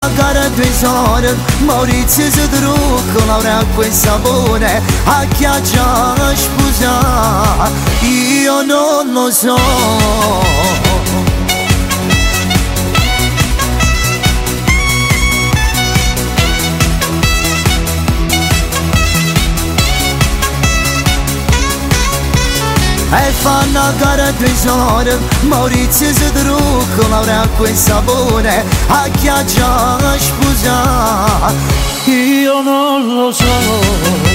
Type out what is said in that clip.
gara due sore, Maurizio si trucca, l'acqua e sapone, a chiaccia spusa, io non lo so. E fanno a gara due sore, Maurizio si trucca, l'acqua e sapone, a chiaccia spusa, io non lo so.